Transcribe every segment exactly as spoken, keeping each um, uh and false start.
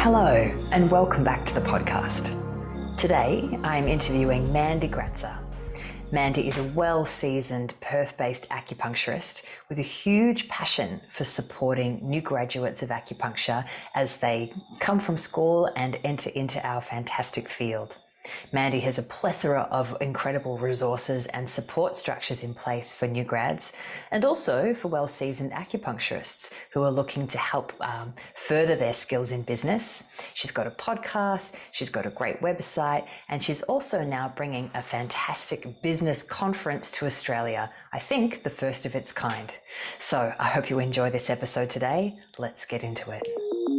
Hello and welcome back to the podcast. Today I'm interviewing Mandy Gratzer. Mandy is a well-seasoned Perth-based acupuncturist with a huge passion for supporting new graduates of acupuncture as they come from school and enter into our fantastic field. Mandy has a plethora of incredible resources and support structures in place for new grads and also for well-seasoned acupuncturists who are looking to help um, further their skills in business. She's got a podcast, she's got a great website, and she's also now bringing a fantastic business conference to Australia, I think the first of its kind. So I hope you enjoy this episode today. Let's get into it.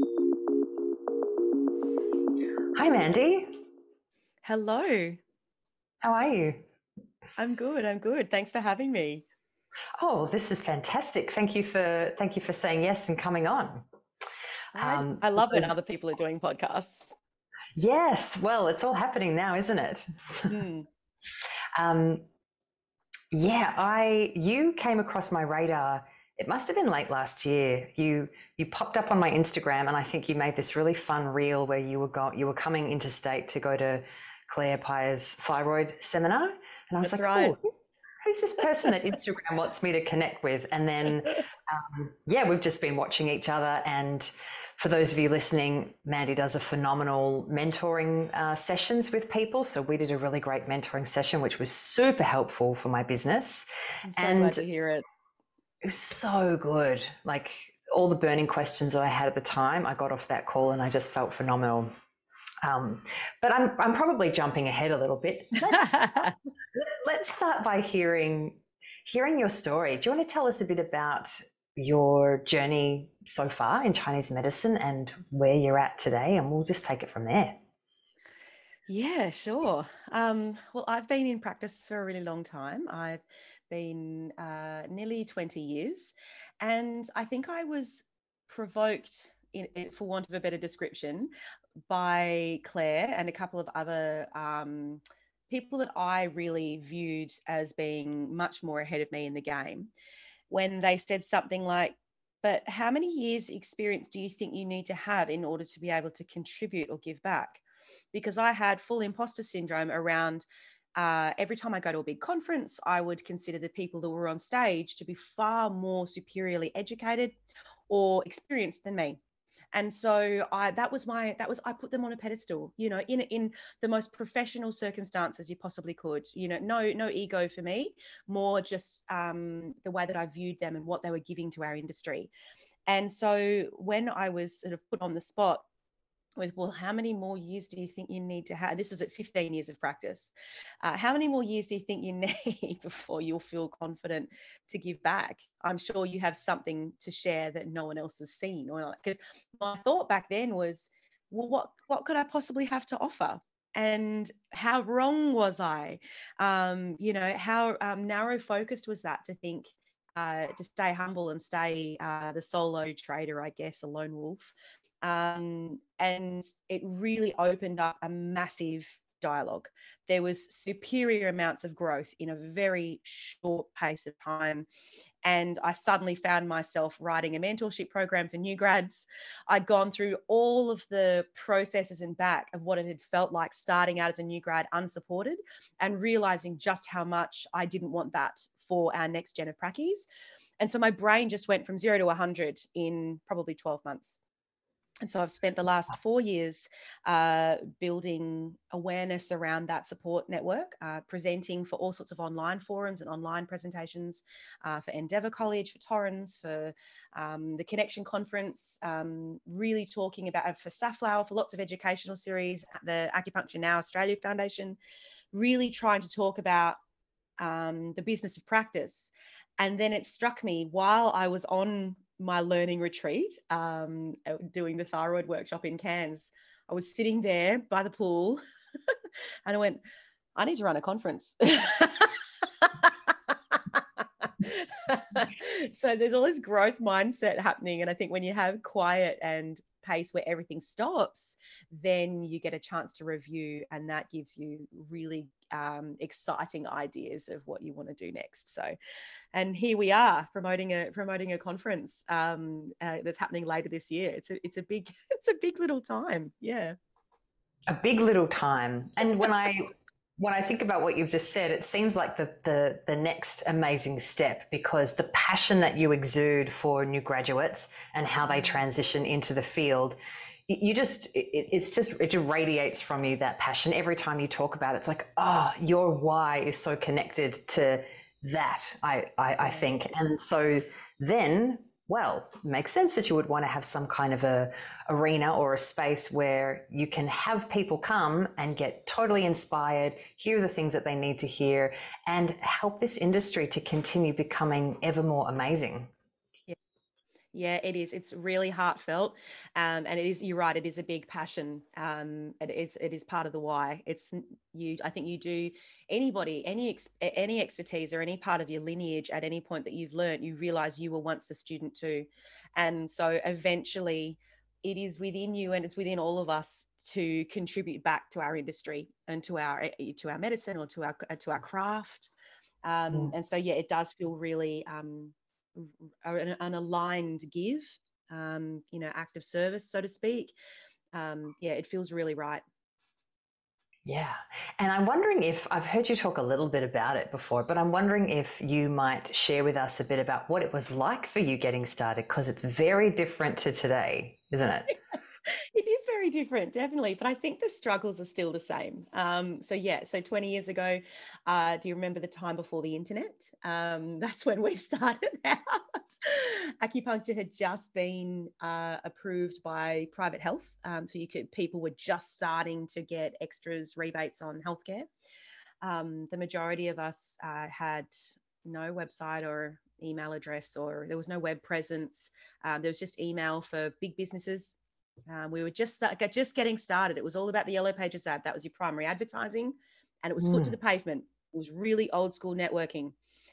Hi, Mandy. Hello. How are you? I'm good. I'm good. Thanks for having me. Oh, this is fantastic. Thank you for thank you for saying yes and coming on. Um, I, I love because, when other people are doing podcasts. Yes. Well, it's all happening now, isn't it? Mm. um, yeah, I you came across my radar. It must have been late last year. You you popped up on my Instagram, and I think you made this really fun reel where you were go, you were coming interstate to go to Claire Pire's thyroid seminar, and I was That's like, right. oh, who's, who's this person that Instagram wants me to connect with? And then, um, yeah, we've just been watching each other. And for those of you listening, Mandy does a phenomenal mentoring uh, sessions with people. So we did a really great mentoring session, which was super helpful for my business. I'm so and glad to hear it. It was so good. Like all the burning questions that I had at the time, I got off that call and I just felt phenomenal. Um, but I'm I'm probably jumping ahead a little bit. Let's let's start by hearing hearing your story. Do you want to tell us a bit about your journey so far in Chinese medicine and where you're at today, and we'll just take it from there. Yeah, sure. Um, well, I've been in practice for a really long time. I've been uh, nearly twenty years, and I think I was provoked, in, in, for want of a better description, by Claire and a couple of other um, people that I really viewed as being much more ahead of me in the game, when they said something like, but how many years experience do you think you need to have in order to be able to contribute or give back? Because I had full imposter syndrome around uh, every time I go to a big conference, I would consider the people that were on stage to be far more superiorly educated or experienced than me. And so I, that was my, that was, I put them on a pedestal, you know, in, in the most professional circumstances you possibly could, you know, no, no ego for me, more just um, the way that I viewed them and what they were giving to our industry. And so when I was sort of put on the spot with, well, how many more years do you think you need to have? This was at fifteen years of practice. Uh, how many more years do you think you need before you'll feel confident to give back? I'm sure you have something to share that no one else has seen. Or because my thought back then was, well, what, what could I possibly have to offer? And how wrong was I? Um, you know, how um, narrow focused was that to think, uh, to stay humble and stay uh, the solo trader, I guess, a lone wolf. Um, and it really opened up a massive dialogue. There was superior amounts of growth in a very short pace of time. And I suddenly found myself writing a mentorship program for new grads. I'd gone through all of the processes and back of what it had felt like starting out as a new grad unsupported and realizing just how much I didn't want that for our next gen of prackies. And so my brain just went from zero to one hundred in probably twelve months. And so I've spent the last four years uh, building awareness around that support network, uh, presenting for all sorts of online forums and online presentations uh, for Endeavour College, for Torrens, for um, the Connection Conference, um, really talking about, for Safflower, for lots of educational series, the Acupuncture Now Australia Foundation, really trying to talk about um, the business of practice. And then it struck me while I was on my learning retreat, um, doing the thyroid workshop in Cairns, I was sitting there by the pool and I went, I need to run a conference. So there's all this growth mindset happening. And I think when you have quiet and pace where everything stops, then you get a chance to review, and that gives you really um, exciting ideas of what you want to do next. So, and here we are promoting a promoting a conference um, uh, that's happening later this year. It's a it's a big it's a big little time. Yeah. A big little time. And when I when I think about what you've just said, it seems like the the the next amazing step, because the passion that you exude for new graduates and how they transition into the field, you just it, it's just it just radiates from you, that passion. Every time you talk about it, it's like, oh, your why is so connected to that, I I, I think. And so then, well, it makes sense that you would want to have some kind of a arena or a space where you can have people come and get totally inspired, hear the things that they need to hear, and help this industry to continue becoming ever more amazing. Yeah. Yeah, it is. It's really heartfelt, um, and it is. You're right. It is a big passion. Um, it, it's it is part of the why. It's you. I think you do. Anybody, any ex, any expertise or any part of your lineage at any point that you've learned, you realize you were once the student too, and so eventually, it is within you, and it's within all of us to contribute back to our industry and to our to our medicine or to our to our craft. Um, Mm. and so, yeah, it does feel really. Um, an, an aligned give, um, you know, act of service, so to speak. Um, yeah, it feels really right. Yeah. And I'm wondering if I've heard you talk a little bit about it before, but I'm wondering if you might share with us a bit about what it was like for you getting started, because it's very different to today, isn't it? It is very different, definitely, but I think the struggles are still the same. Um, so yeah, so twenty years ago, uh, do you remember the time before the internet? Um, that's when we started out. Acupuncture had just been uh, approved by private health, um, so you could people were just starting to get extras, rebates on healthcare. Um, the majority of us uh, had no website or email address, or there was no web presence. Um, there was just email for big businesses. Um, we were just start, just getting started. It was all about the Yellow Pages ad. That was your primary advertising, and it was foot to Mm. the pavement. It was really old school networking,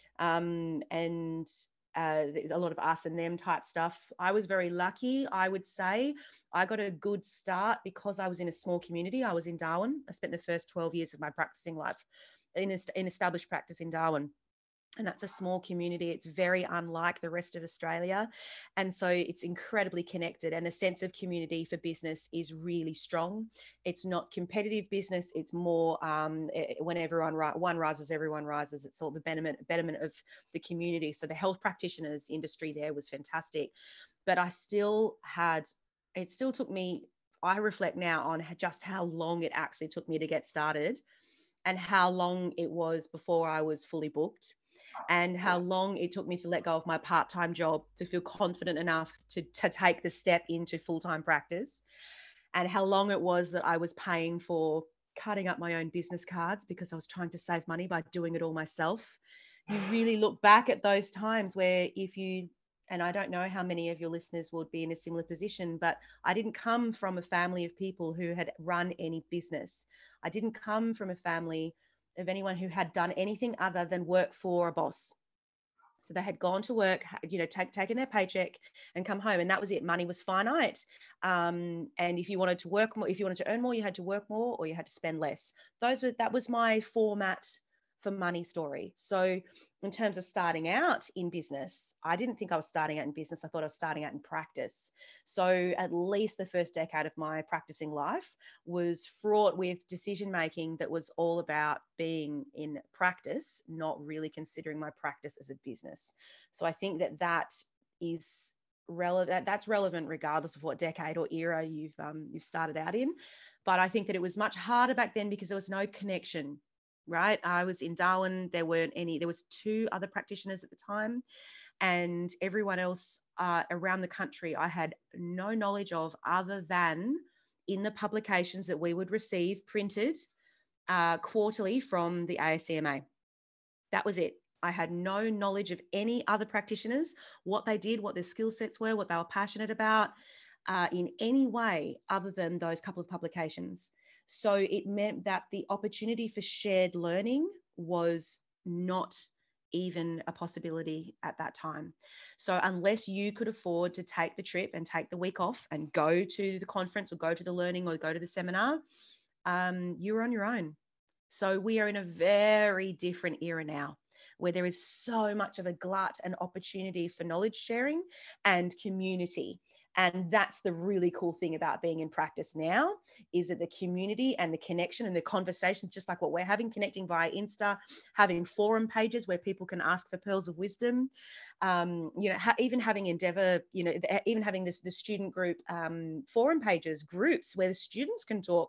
um, and uh, a lot of us and them type stuff. I was very lucky, I would say. I got a good start because I was in a small community. I was in Darwin. I spent the first twelve years of my practicing life in, in established practice in Darwin. And that's a small community. It's very unlike the rest of Australia. And so it's incredibly connected. And the sense of community for business is really strong. It's not competitive business. It's more um, when everyone one rises, everyone rises. It's all the betterment, betterment of the community. So the health practitioners industry there was fantastic. But I still had, it still took me, I reflect now on just how long it actually took me to get started and how long it was before I was fully booked, and how long it took me to let go of my part-time job to feel confident enough to, to take the step into full-time practice, and how long it was that I was paying for cutting up my own business cards because I was trying to save money by doing it all myself. You really look back at those times where if you, and I don't know how many of your listeners would be in a similar position, but I didn't come from a family of people who had run any business. I didn't come from a family of anyone who had done anything other than work for a boss. So they had gone to work, you know, take, taken their paycheck and come home, and that was it. Money was finite. Um, and if you wanted to work more, if you wanted to earn more, you had to work more or you had to spend less. Those were, that was my format for money story. So in terms of starting out in business, I didn't think I was starting out in business. I thought I was starting out in practice. So at least the first decade of my practicing life was fraught with decision making that was all about being in practice, not really considering my practice as a business. So I think that that is relevant. That's relevant regardless of what decade or era you've um, you've started out in. But I think that it was much harder back then because there was no connection. Right. I was in Darwin. There weren't any, there was two other practitioners at the time, and everyone else uh, around the country I had no knowledge of other than in the publications that we would receive printed uh, quarterly from the A A C M A. That was it. I had no knowledge of any other practitioners, what they did, what their skill sets were, what they were passionate about uh, in any way other than those couple of publications. So it meant that the opportunity for shared learning was not even a possibility at that time. So unless you could afford to take the trip and take the week off and go to the conference or go to the learning or go to the seminar, um, you were on your own. So we are in a very different era now, where there is so much of a glut and opportunity for knowledge sharing and community. And that's the really cool thing about being in practice now, is that the community and the connection and the conversations, just like what we're having, connecting via Insta, having forum pages where people can ask for pearls of wisdom, um, you know, ha- even having Endeavour, you know, even having this the student group um, forum pages, groups where the students can talk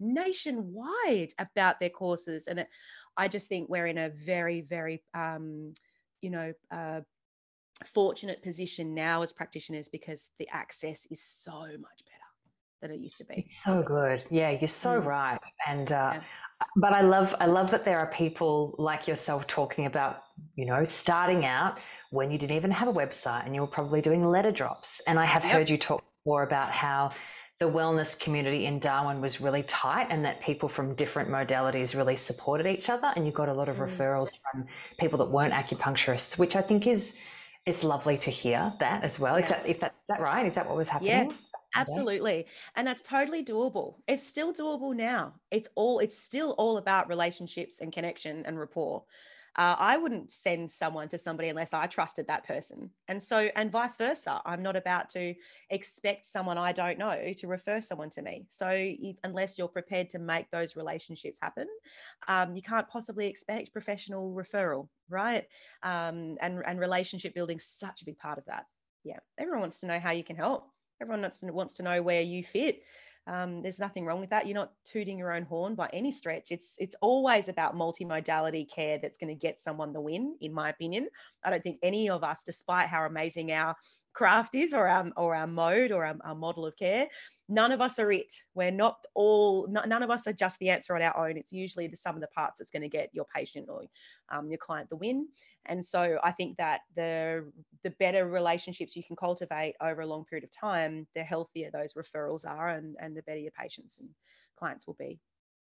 nationwide about their courses. And it, I just think we're in a very, very, um, you know, uh, fortunate position now as practitioners, because the access is so much better than it used to be. It's so good. Yeah, you're so Mm. right. And uh, Yeah. but I love I love that there are people like yourself talking about, you know, starting out when you didn't even have a website and you were probably doing letter drops. And I have Yep. heard you talk more about how the wellness community in Darwin was really tight and that people from different modalities really supported each other, and you got a lot of Mm. referrals from people that weren't acupuncturists, which I think is it's lovely to hear that as well. Yeah. If that if that is that right? Is that what was happening? Yeah. Absolutely. And that's totally doable. It's still doable now. It's all, it's still all about relationships and connection and rapport. Uh, I wouldn't send someone to somebody unless I trusted that person. And so, and vice versa. I'm not about to expect someone I don't know to refer someone to me. So if, unless you're prepared to make those relationships happen, um, you can't possibly expect professional referral, right? Um, and, and relationship building is such a big part of that. Yeah. Everyone wants to know how you can help. Everyone wants to, wants to know where you fit. Um, there's nothing wrong with that. You're not tooting your own horn by any stretch. It's it's always about multimodality care that's going to get someone the win, in my opinion. I don't think any of us, despite how amazing our craft is, or our, or our mode, or our, our model of care, none of us are it. We're not all, none of us are just the answer on our own. It's usually the sum of the parts that's going to get your patient or um, your client the win. And so I think that the the better relationships you can cultivate over a long period of time, the healthier those referrals are, and, and the better your patients and clients will be.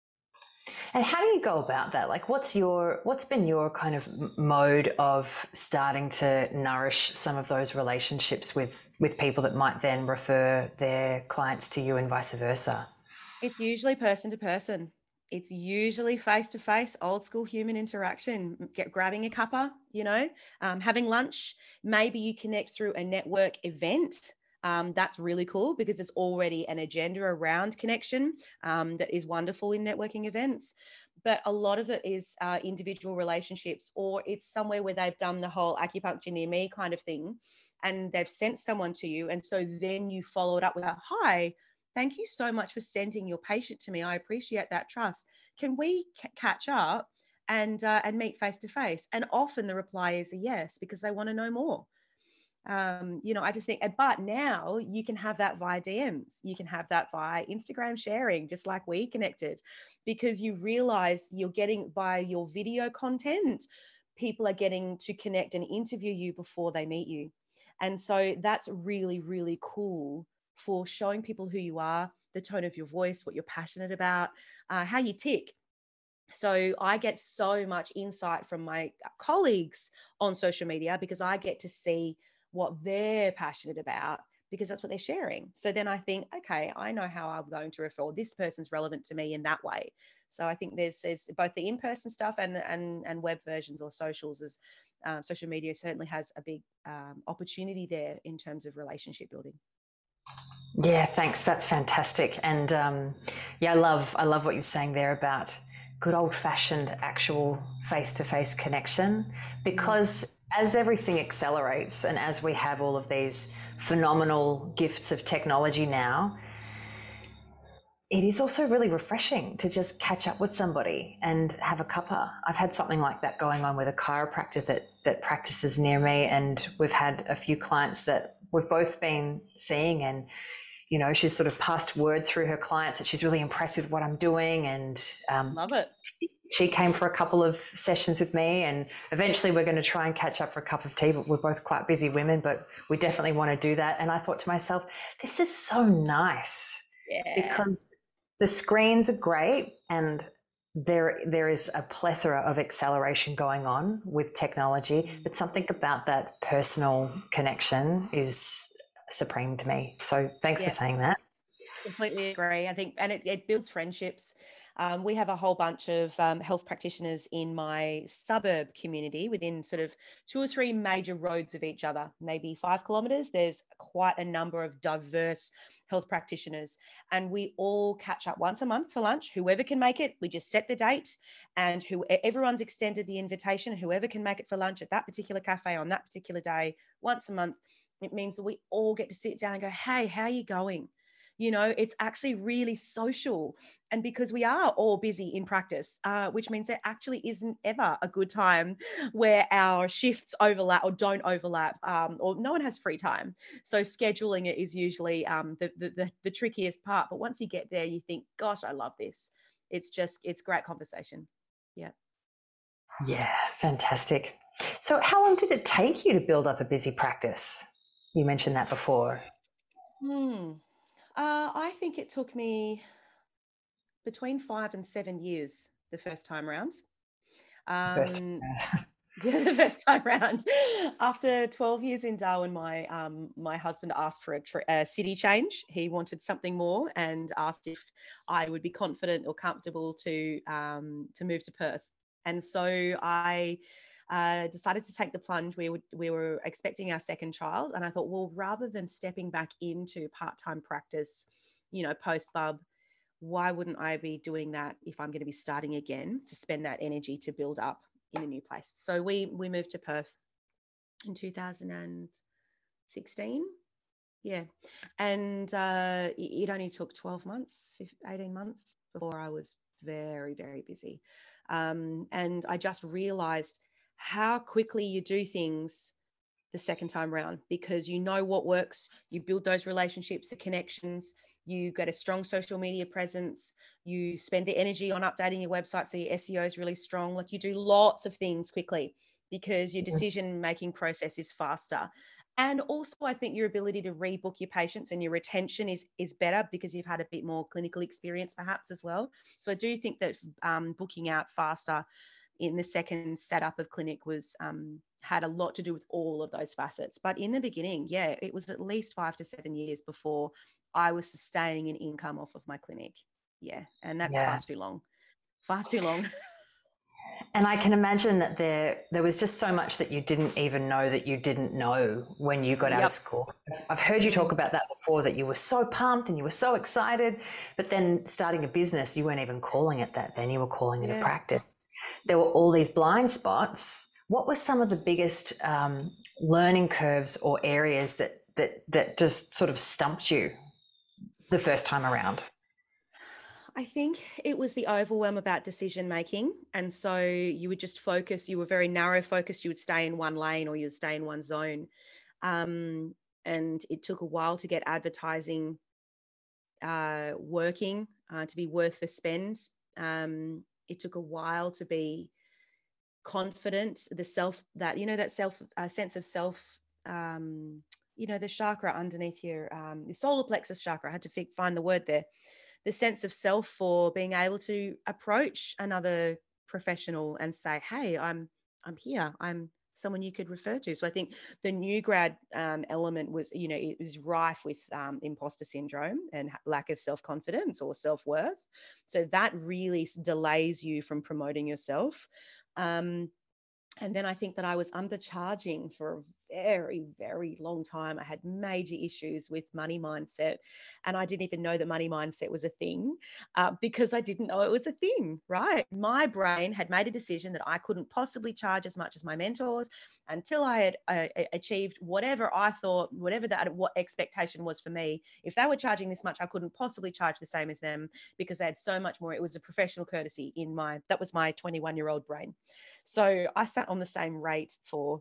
And how do you go about that? Like, what's your what's been your kind of mode of starting to nourish some of those relationships with with people that might then refer their clients to you and vice versa? It's usually person to person. It's usually face to face, old school human interaction. Get grabbing a cuppa, you know, um, having lunch. Maybe you connect through a network event. Um, that's really cool because there's already an agenda around connection um, that is wonderful in networking events. But a lot of it is uh, individual relationships, or it's somewhere where they've done the whole acupuncture near me kind of thing, and they've sent someone to you. And so then you follow it up with a hi. Thank you so much for sending your patient to me. I appreciate that trust. Can we c- catch up and uh, and meet face to face? And often the reply is a yes, because they want to know more. Um, you know, I just think, but now you can have that via D Ms. You can have that via Instagram sharing, just like we connected, because you realize you're getting, by your video content, people are getting to connect and interview you before they meet you. And so that's really, really cool for showing people who you are, the tone of your voice, what you're passionate about, uh, how you tick. So I get so much insight from my colleagues on social media because I get to see what they're passionate about, because that's what they're sharing. So then I think, okay, I know how I'm going to refer. This person's relevant to me in that way. So I think there's, there's both the in-person stuff and and and web versions or socials. As um, social media certainly has a big um, opportunity there in terms of relationship building. Yeah, thanks. That's fantastic. And um, yeah, I love I love what you're saying there about good old-fashioned actual face-to-face connection, because as everything accelerates and as we have all of these phenomenal gifts of technology now, it is also really refreshing to just catch up with somebody and have a cuppa. I've had something like that going on with a chiropractor that that practices near me, and we've had a few clients that we've both been seeing, and you know, she's sort of passed word through her clients that she's really impressed with what I'm doing, and um, Love it. she came for a couple of sessions with me, and eventually we're going to try and catch up for a cup of tea, but we're both quite busy women, but we definitely want to do that. And I thought to myself, this is so nice. Yeah. Because the screens are great, and there there is a plethora of acceleration going on with technology, but something about that personal connection is supreme to me. So thanks Yeah. for saying that. Completely agree. I think, and it, it builds friendships. Um, we have a whole bunch of um, health practitioners in my suburb community within sort of two or three major roads of each other, maybe five kilometres. There's quite a number of diverse health practitioners, and we all catch up once a month for lunch. Whoever can make it, we just set the date, and who everyone's extended the invitation. Whoever can make it for lunch at that particular cafe on that particular day, once a month, it means that we all get to sit down and go, hey, how are you going? You know, it's actually really social. And because we are all busy in practice, uh, which means there actually isn't ever a good time where our shifts overlap or don't overlap, um, or no one has free time. So scheduling it is usually um, the, the, the, the trickiest part. But once you get there, you think, gosh, I love this. It's just, it's great conversation. Yeah. Yeah, fantastic. So how long did it take you to build up a busy practice? You mentioned that before. Hmm. Uh, I think it took me between five and seven years the first time around. First. Um, yeah, the first time round. After twelve years in Darwin, my um, my husband asked for a, tr- a city change. He wanted something more and asked if I would be confident or comfortable to um, to move to Perth. And so I uh, decided to take the plunge. We, would, we were expecting our second child, and I thought, well, rather than stepping back into part-time practice, you know, post-bub, why wouldn't I be doing that if I'm going to be starting again, to spend that energy to build up in a new place? So we we moved to Perth in two thousand sixteen. Yeah. And uh, it only took twelve months, eighteen months before I was very, very busy. Um, and I just realized how quickly you do things the second time round, because you know what works, you build those relationships, the connections, you get a strong social media presence, you spend the energy on updating your website so your S E O is really strong. Like, you do lots of things quickly because your decision making process is faster. And also, I think your ability to rebook your patients and your retention is is better because you've had a bit more clinical experience perhaps as well. So I do think that um, booking out faster in the second setup of clinic was um, had a lot to do with all of those facets. But in the beginning, yeah, it was at least five to seven years before I was sustaining an income off of my clinic. Yeah, and that's Yeah. far too long, far too long. And I can imagine that there there was just so much that you didn't even know that you didn't know when you got out of Yep. school. I've heard you talk about that before, that you were so pumped and you were so excited, but then starting a business, you weren't even calling it that then, you were calling it a Yeah. practice. There were all these blind spots. What were some of the biggest um, learning curves or areas that, that, that just sort of stumped you the first time around? I think it was the overwhelm about decision making. And so you would just focus, you were very narrow focused, you would stay in one lane or you'd stay in one zone. Um, and it took a while to get advertising uh, working, uh, to be worth the spend. Um, it took a while to be confident, the self, that, you know, that self, uh, sense of self, um, you know, the chakra underneath your, um, the solar plexus chakra. I had to f- find the word there. The sense of self for being able to approach another professional and say, hey, I'm, I'm here. I'm someone you could refer to. So I think the new grad um, element was, you know, it was rife with um, imposter syndrome and lack of self-confidence or self-worth. So that really delays you from promoting yourself. Um, and then I think that I was undercharging for a very, very long time. I had major issues with money mindset. And I didn't even know that money mindset was a thing uh, because I didn't know it was a thing, right? My brain had made a decision that I couldn't possibly charge as much as my mentors until I had uh, achieved whatever I thought, whatever that what expectation was for me. If they were charging this much, I couldn't possibly charge the same as them because they had so much more. It was a professional courtesy in my, that was my twenty-one year old brain. So I sat on the same rate for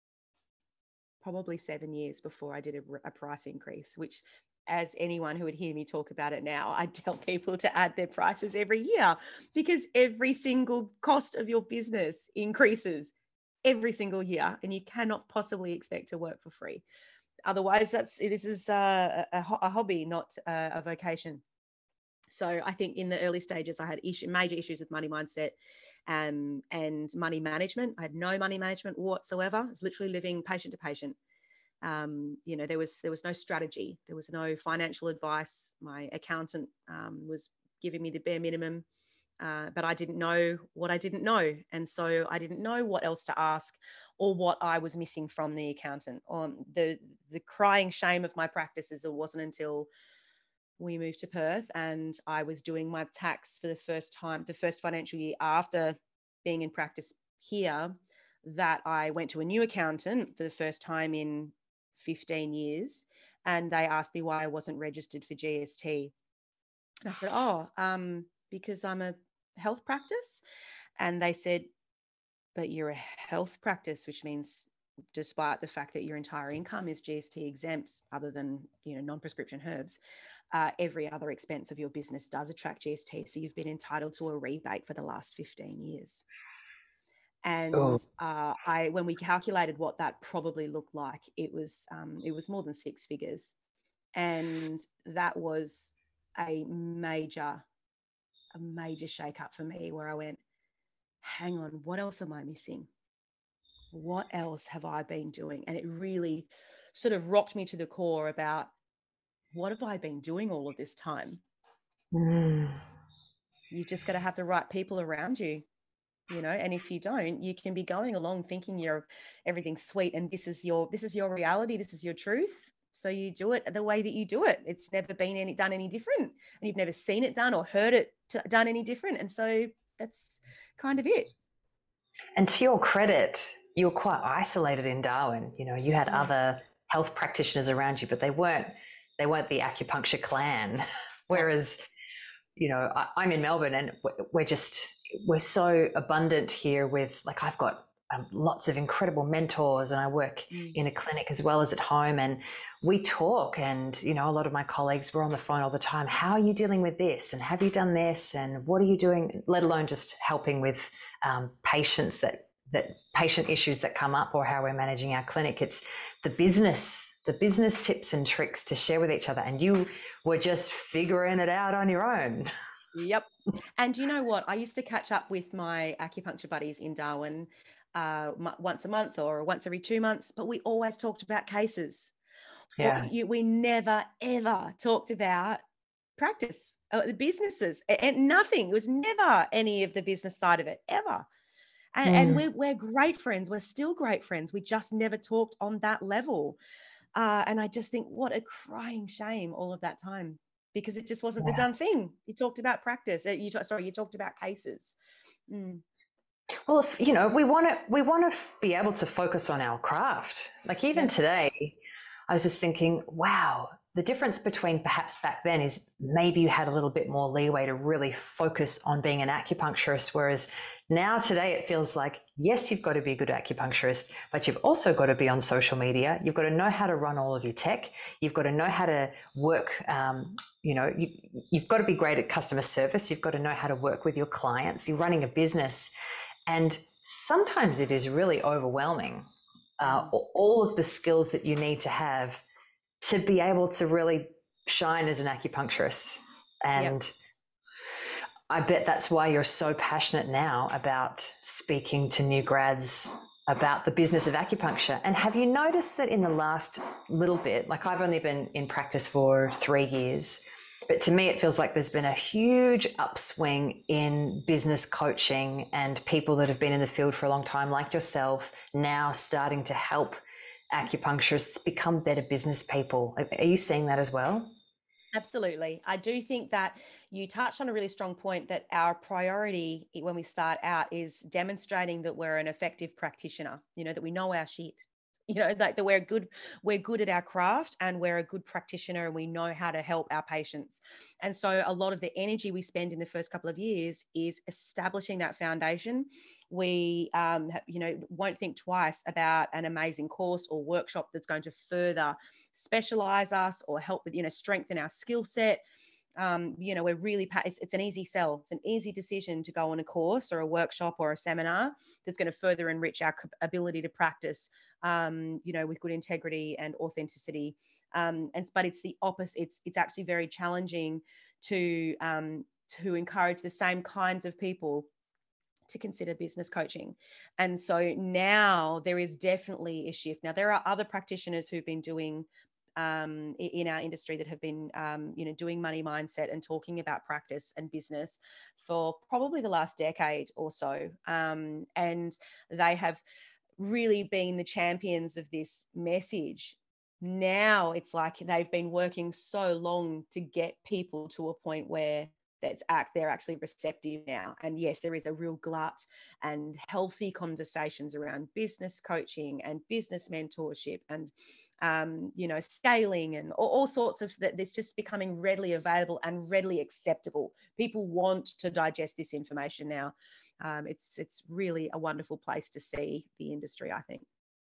probably seven years before I did a, a price increase, which, as anyone who would hear me talk about it now, I tell people to add their prices every year because every single cost of your business increases every single year, and you cannot possibly expect to work for free. Otherwise, that's this is a, a, a hobby, not a, a vocation. So I think in the early stages, I had issue, major issues with money mindset um, and money management. I had no money management whatsoever. I was literally living patient to patient. Um, you know, there was there was no strategy. There was no financial advice. My accountant um, was giving me the bare minimum. uh, but I didn't know what I didn't know. And so I didn't know what else to ask or what I was missing from the accountant. Um, the, the crying shame of my practice is it wasn't until we moved to Perth and I was doing my tax for the first time, the first financial year after being in practice here, that I went to a new accountant for the first time in fifteen years. And they asked me why I wasn't registered for G S T. And I said, oh, um, because I'm a health practice. And they said, but you're a health practice, which means despite the fact that your entire income is G S T exempt, other than, you know, non-prescription herbs, uh, every other expense of your business does attract G S T. So you've been entitled to a rebate for the last fifteen years. And Oh, uh, I, when we calculated what that probably looked like, it was um, it was more than six figures, and that was a major, a major shake up for me, where I went, hang on, what else am I missing? What else have I been doing? And it really sort of rocked me to the core about, what have I been doing all of this time? mm, You've just got to have the right people around you, you know, and if you don't, you can be going along thinking you're everything's sweet and this is your this is your reality, this is your truth. So you do it the way that you do it. It's never been any done any different, and you've never seen it done or heard it t- done any different. And so that's kind of it. and to your credit, you were quite isolated in Darwin. You know, you had Yeah. other health practitioners around you, but they weren't they weren't the acupuncture clan. No. Whereas, you know, I, I'm in Melbourne, and we're just we're so abundant here with, like, I've got um, lots of incredible mentors, and I work Mm. in a clinic as well as at home, and we talk, and, you know, a lot of my colleagues were on the phone all the time. How are you dealing with this? And have you done this? And what are you doing? Let alone just helping with um, patients that that patient issues that come up, or how we're managing our clinic. It's the business, the business tips and tricks to share with each other. And you were just figuring it out on your own. Yep. And you know what? I used to catch up with my acupuncture buddies in Darwin uh, m- once a month or once every two months, but we always talked about cases. What Yeah. you, we never ever talked about practice, uh, the businesses, a- and nothing. It was never any of the business side of it ever. And, and Mm. we're we're great friends. We're still great friends. We just never talked on that level. Uh, and I just think, what a crying shame all of that time, because it just wasn't the Yeah. done thing. You talked about practice. Uh, You ta- sorry, you talked about cases. Mm. Well, if, you know, we want to we want to be able to focus on our craft. Like, even Yeah. today, I was just thinking, wow, the difference between perhaps back then is maybe you had a little bit more leeway to really focus on being an acupuncturist, whereas now today it feels like, yes, you've got to be a good acupuncturist, but you've also got to be on social media. You've got to know how to run all of your tech. You've got to know how to work. Um, you know, you, you've got to be great at customer service. You've got to know how to work with your clients. You're running a business. And sometimes it is really overwhelming, uh, Mm. all of the skills that you need to have to be able to really shine as an acupuncturist. Yep. And I bet that's why you're so passionate now about speaking to new grads about the business of acupuncture. And have you noticed that in the last little bit, like, I've only been in practice for three years, but to me, it feels like there's been a huge upswing in business coaching and people that have been in the field for a long time, like yourself, now starting to help acupuncturists become better business people. Are you seeing that as well? Absolutely. I do think that you touched on a really strong point, that our priority when we start out is demonstrating that we're an effective practitioner, you know, that we know our shit. You know, that, that we're good, we're good at our craft and we're a good practitioner and we know how to help our patients. And so a lot of the energy we spend in the first couple of years is establishing that foundation. We, um, you know, won't think twice about an amazing course or workshop that's going to further specialize us or help with, you know, strengthen our skill set. Um, you know, we're really, it's, it's an easy sell. It's an easy decision to go on a course or a workshop or a seminar that's going to further enrich our ability to practice, um, you know, with good integrity and authenticity. Um, and, but it's the opposite. It's, it's actually very challenging to, um, to encourage the same kinds of people to consider business coaching. And so now there is definitely a shift. Now, there are other practitioners who've been doing um, i- in our industry that have been, um, you know, doing money mindset and talking about practice and business for probably the last decade or so. Um, and they have really been the champions of this message. Now it's like they've been working so long to get people to a point where that's act they're actually receptive now. And yes, there is a real glut and healthy conversations around business coaching and business mentorship and um, you know, scaling and all, all sorts of that. That's just becoming readily available and readily acceptable. People want to digest this information now. Um, it's it's really a wonderful place to see the industry, I think.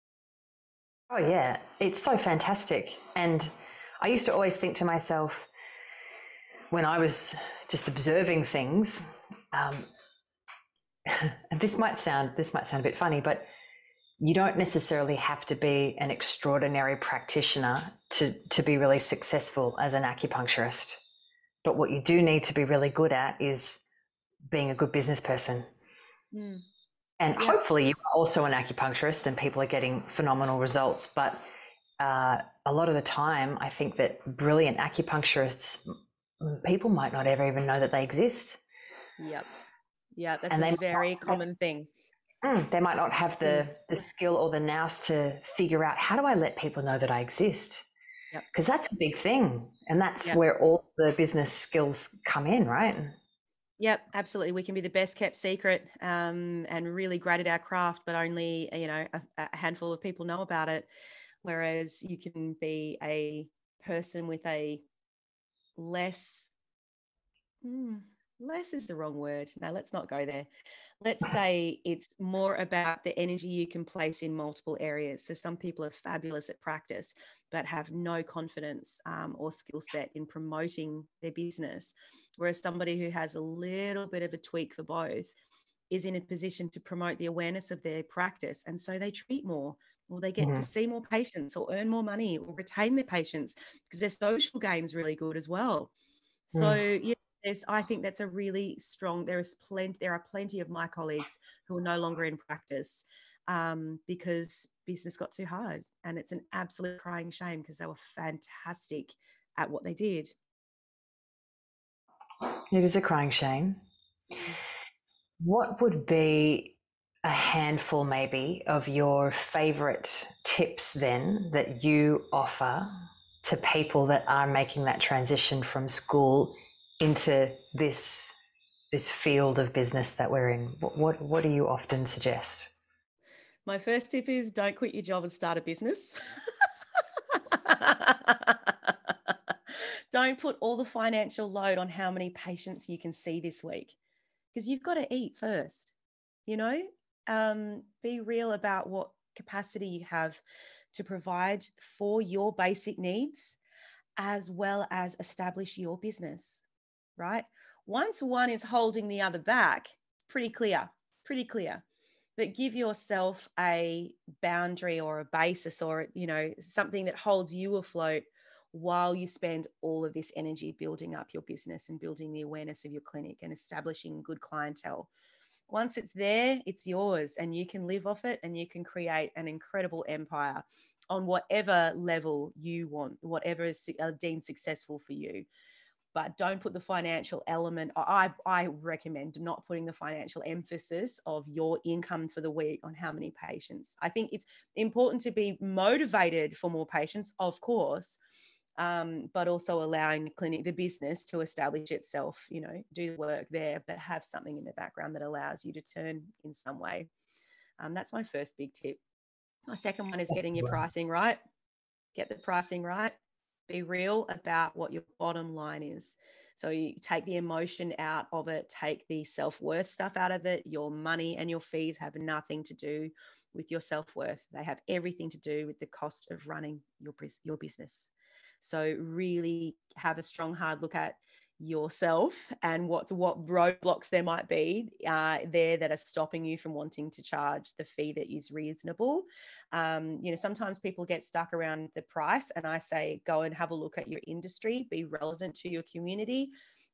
Oh, yeah, it's so fantastic. And I used to always think to myself, when I was just observing things, um, and this might sound this might sound a bit funny, but you don't necessarily have to be an extraordinary practitioner to to be really successful as an acupuncturist. But what you do need to be really good at is being a good business person. Mm. And Yep. hopefully you are also an acupuncturist and people are getting phenomenal results. But uh, a lot of the time, I think that brilliant acupuncturists, people might not ever even know that they exist. Yep. Yeah, that's And a they very common thing. Mm, they might not have the, Mm. the skill or the nous to figure out, how do I let people know that I exist? Yep. Because that's a big thing. And that's Yep. where all the business skills come in, right? Yep, absolutely. We can be the best kept secret um, and really great at our craft, but only, you know, a, a handful of people know about it. Whereas you can be a person with a less, mm, less is the wrong word. No, let's not go there. Let's say it's more about the energy you can place in multiple areas. So some people are fabulous at practice, but have no confidence um, or skill set in promoting their business. Whereas somebody who has a little bit of a tweak for both is in a position to promote the awareness of their practice. And so they treat more, or they get Mm-hmm. to see more patients, or earn more money, or retain their patients, because their social game's really good as well. So, Mm. yeah, there's, I think that's a really strong, there is plenty, there are plenty of my colleagues who are no longer in practice um, because business got too hard. And it's an absolute crying shame because they were fantastic at what they did. It is a crying shame. Mm. What would be a handful maybe of your favorite tips then that you offer to people that are making that transition from school into this this field of business that we're in? What what, what do you often suggest? My first tip is don't quit your job and start a business. Don't put all the financial load on how many patients you can see this week, because you've got to eat first. You know, um, be real about what capacity you have to provide for your basic needs, as well as establish your business, right? Once one is holding the other back, pretty clear, pretty clear. But give yourself a boundary or a basis, or, you know, something that holds you afloat while you spend all of this energy building up your business and building the awareness of your clinic and establishing good clientele. Once it's there, it's yours, and you can live off it, and you can create an incredible empire on whatever level you want, whatever is deemed successful for you. But don't put the financial element. I, I recommend not putting the financial emphasis of your income for the week on how many patients. I think it's important to be motivated for more patients, of course, um, but also allowing the clinic, the business, to establish itself, you know, do the work there, but have something in the background that allows you to turn in some way. Um, that's my first big tip. My second one is getting your pricing right. Get the pricing right. Be real about what your bottom line is. So you take the emotion out of it, take the self-worth stuff out of it. Your money and your fees have nothing to do with your self-worth. They have everything to do with the cost of running your, your business. So really have a strong, hard look at yourself and what what roadblocks there might be uh, there that are stopping you from wanting to charge the fee that is reasonable. Um, you know, sometimes people get stuck around the price, and I say go and have a look at your industry, be relevant to your community,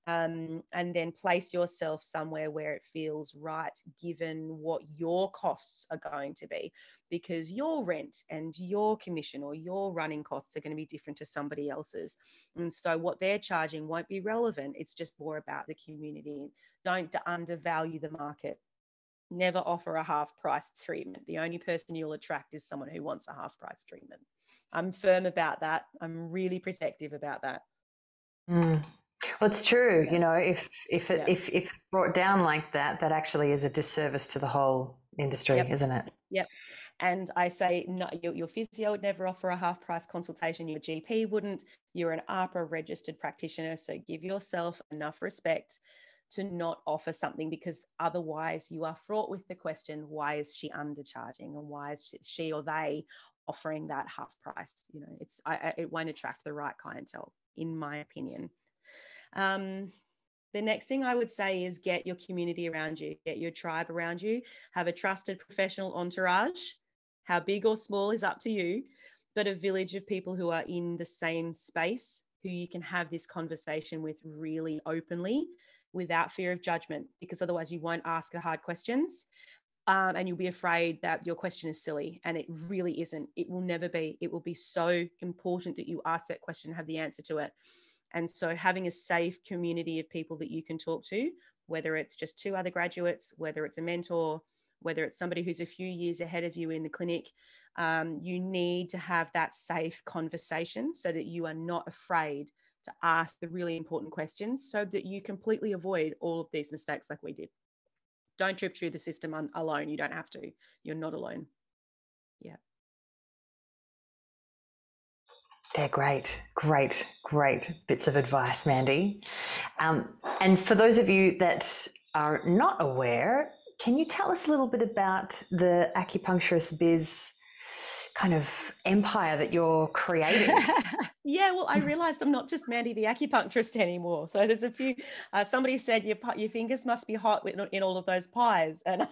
Um, and then place yourself somewhere where it feels right, given what your costs are going to be, because your rent and your commission or your running costs are going to be different to somebody else's. And so what they're charging won't be relevant. It's just more about the community. Don't undervalue the market. Never offer a half price treatment. The only person you'll attract is someone who wants a half price treatment. I'm firm about that. I'm really protective about that. Mm. Well, it's true. Yeah. You know, if if it Yeah. if if brought down like that, that actually is a disservice to the whole industry, Yep. isn't it? Yep. And I say, no, your, your physio would never offer a half price consultation. Your G P wouldn't. You're an A H P R A registered practitioner. So give yourself enough respect to not offer something, because otherwise you are fraught with the question, why is she undercharging, and why is she or they offering that half price? You know, it's I, it won't attract the right clientele, in my opinion. Um, the next thing I would say is get your community around you, get your tribe around you, have a trusted professional entourage. How big or small is up to you, but a village of people who are in the same space, who you can have this conversation with really openly without fear of judgment, because otherwise you won't ask the hard questions. Um, and you'll be afraid that your question is silly, and it really isn't. It will never be. It will be so important that you ask that question and have the answer to it. And so having a safe community of people that you can talk to, whether it's just two other graduates, whether it's a mentor, whether it's somebody who's a few years ahead of you in the clinic, um, you need to have that safe conversation so that you are not afraid to ask the really important questions, so that you completely avoid all of these mistakes like we did. Don't trip through the system un- alone. You don't have to. You're not alone. Yeah. They're great, great, great bits of advice, Mandy. Um, and for those of you that are not aware, can you tell us a little bit about the acupuncturist biz kind of empire that you're creating? Yeah, well, I realized I'm not just Mandy the acupuncturist anymore. So there's a few, uh, somebody said your, your fingers must be hot in all of those pies. And,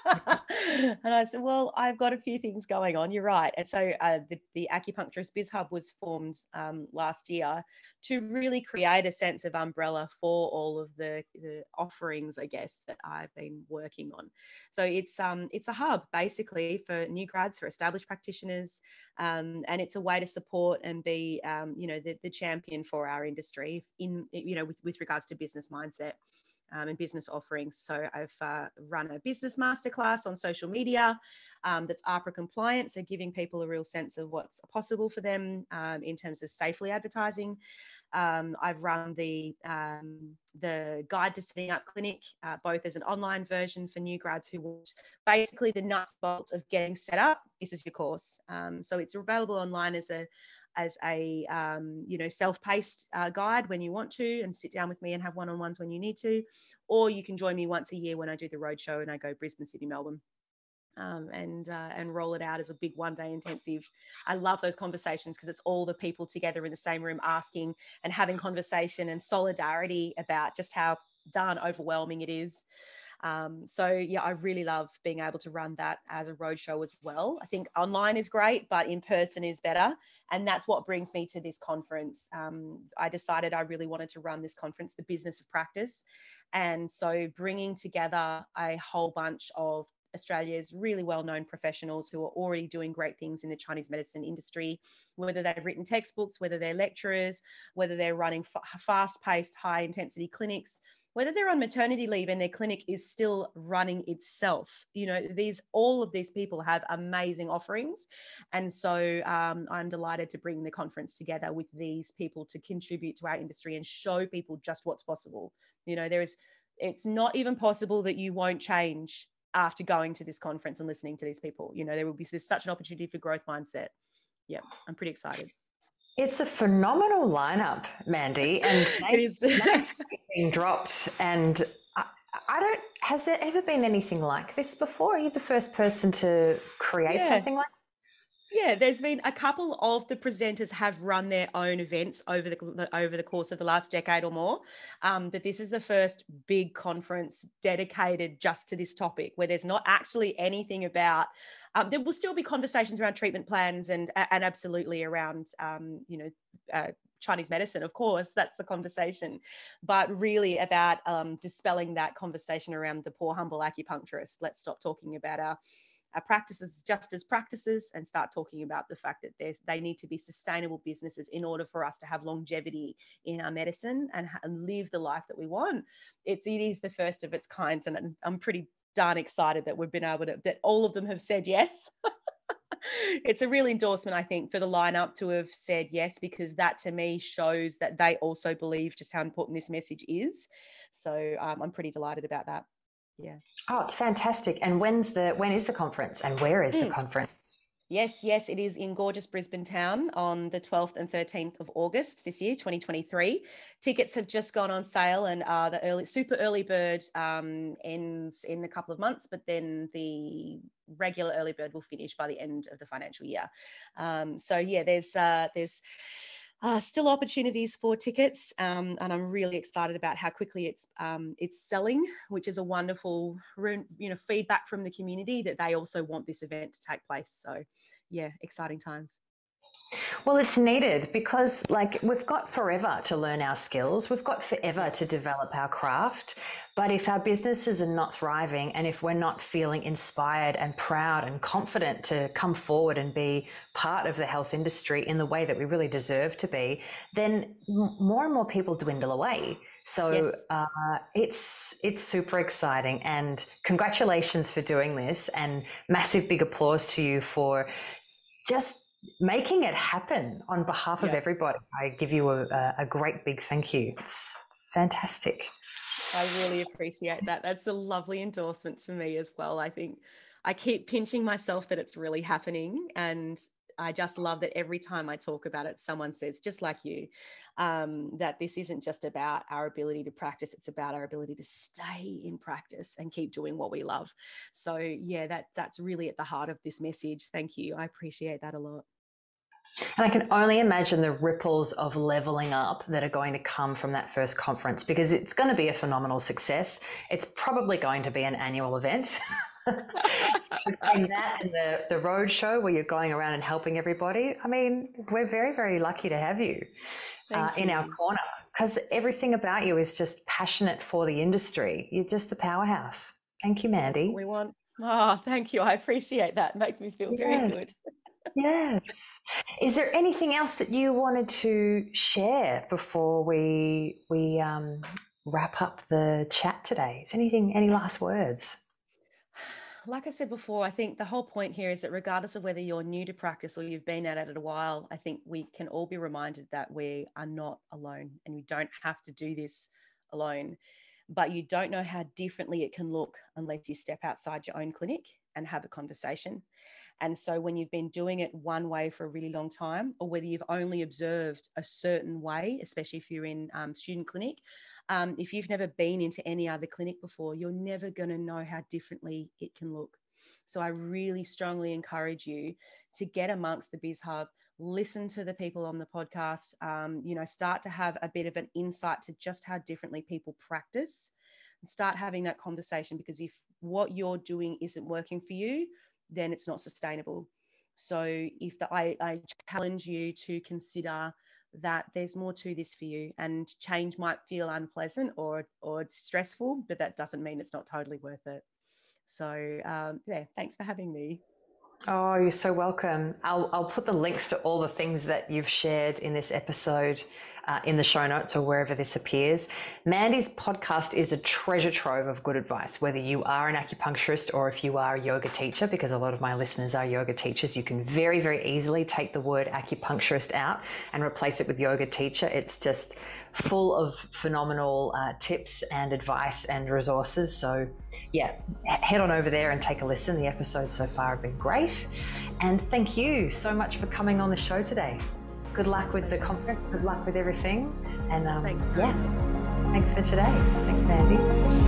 and I said, well, I've got a few things going on. You're right. And so uh, the, the Acupuncturist Biz Hub was formed um, last year to really create a sense of umbrella for all of the, the offerings, I guess, that I've been working on. So it's, um, it's a hub basically for new grads, for established practitioners, um, and it's a way to support and be um, you know, the, the champion for our industry in, you know, with, with regards to business mindset um, and business offerings. So I've uh, run a business masterclass on social media um, that's A H P R A compliant, so giving people a real sense of what's possible for them um, in terms of safely advertising. Um, I've run the um, the guide to setting up clinic, uh, both as an online version for new grads who want basically the nuts and bolts of getting set up. This is your course. Um, so it's available online as a as a um, you know, self-paced uh, guide when you want to, and sit down with me and have one-on-ones when you need to, or you can join me once a year when I do the roadshow and I go Brisbane, Sydney, Melbourne. Um, and uh, and roll it out as a big one-day intensive. I love those conversations because it's all the people together in the same room asking and having conversation and solidarity about just how darn overwhelming it is. Um, so yeah, I really love being able to run that as a roadshow as well. I think online is great, but in person is better. And that's what brings me to this conference. Um, I decided I really wanted to run this conference, The Business of Practice. And so bringing together a whole bunch of Australia's really well-known professionals who are already doing great things in the Chinese medicine industry, whether they've written textbooks, whether they're lecturers, whether they're running fast-paced, high-intensity clinics, whether they're on maternity leave and their clinic is still running itself. You know, these, all of these people have amazing offerings. And so um, I'm delighted to bring the conference together with these people to contribute to our industry and show people just what's possible. You know, there is, it's not even possible that you won't change after going to this conference and listening to these people. You know, there will be, there's such an opportunity for growth mindset. Yeah, I'm pretty excited. It's a phenomenal lineup, Mandy, and it is names being dropped. And I, I don't. Has there ever been anything like this before? Are you the first person to create yeah. something like this? Yeah, there's been a couple of the presenters have run their own events over the over the course of the last decade or more, um, but this is the first big conference dedicated just to this topic, where there's not actually anything about. Um, there will still be conversations around treatment plans and and absolutely around um, you know. Uh, Chinese medicine, of course, that's the conversation, but really about um, dispelling that conversation around the poor, humble acupuncturist. Let's stop talking about our our practices just as practices and start talking about the fact that there's, they need to be sustainable businesses in order for us to have longevity in our medicine and, and live the life that we want. It's, it is the first of its kind, and I'm pretty darn excited that we've been able to, that all of them have said yes. It's a real endorsement, I think, for the lineup to have said yes, because that to me shows that they also believe just how important this message is. So um, I'm pretty delighted about that. Yeah. Oh, it's fantastic. And when's the when is the conference, and where is mm. the conference? Yes, yes, it is in gorgeous Brisbane town on the twelfth and thirteenth of August this year, twenty twenty-three. Tickets have just gone on sale, and uh, the early super early bird um, ends in a couple of months, but then the regular early bird will finish by the end of the financial year. Um, so yeah, there's uh, there's Uh, still opportunities for tickets, um, and I'm really excited about how quickly it's um, it's selling, which is a wonderful, you know, feedback from the community that they also want this event to take place. So, yeah, exciting times. Well, it's needed because, like, we've got forever to learn our skills. We've got forever to develop our craft. But if our businesses are not thriving, and if we're not feeling inspired and proud and confident to come forward and be part of the health industry in the way that we really deserve to be, then more and more people dwindle away. So yes. uh, it's it's super exciting, and congratulations for doing this, and massive big applause to you for just making it happen on behalf yeah. of everybody. I give you a, a great big thank you. It's fantastic. I really appreciate that. That's a lovely endorsement for me as well. I think I keep pinching myself that it's really happening, and I just love that every time I talk about it, someone says, just like you, um, that this isn't just about our ability to practice, it's about our ability to stay in practice and keep doing what we love. So yeah, that that's really at the heart of this message. Thank you. I appreciate that a lot. And I can only imagine the ripples of leveling up that are going to come from that first conference, because it's going to be a phenomenal success. It's probably going to be an annual event. So between that and the, the road show where you're going around and helping everybody, I mean, we're very, very lucky to have you, uh, you. in our corner, because everything about you is just passionate for the industry. You're just the powerhouse. Thank you, Mandy. That's what we want. Oh, thank you. I appreciate that. It makes me feel yes. very good. Yes. Is there anything else that you wanted to share before we we um, wrap up the chat today? Is anything, any last words? Like I said before, I think the whole point here is that regardless of whether you're new to practice or you've been at it a while, I think we can all be reminded that we are not alone, and we don't have to do this alone. But you don't know how differently it can look unless you step outside your own clinic and have a conversation. And so when you've been doing it one way for a really long time, or whether you've only observed a certain way, especially if you're in um, student clinic, um, if you've never been into any other clinic before, you're never going to know how differently it can look. So I really strongly encourage you to get amongst the Biz Hub, listen to the people on the podcast, um, you know, start to have a bit of an insight to just how differently people practice, and start having that conversation, because if what you're doing isn't working for you, then it's not sustainable. So if the, I, I challenge you to consider that there's more to this for you, and change might feel unpleasant or or stressful, but that doesn't mean it's not totally worth it. So um, yeah, thanks for having me. Oh, you're so welcome. I'll, I'll put the links to all the things that you've shared in this episode uh, in the show notes or wherever this appears. Mandy's podcast is a treasure trove of good advice, whether you are an acupuncturist or if you are a yoga teacher, because a lot of my listeners are yoga teachers. You can very, very easily take the word acupuncturist out and replace it with yoga teacher. It's just full of phenomenal uh, tips and advice and resources. So yeah, head on over there and take a listen. The episodes so far have been great. And thank you so much for coming on the show today. Good luck with the conference. Good luck with everything. And um, thanks. Yeah, thanks for today. Thanks, Mandy.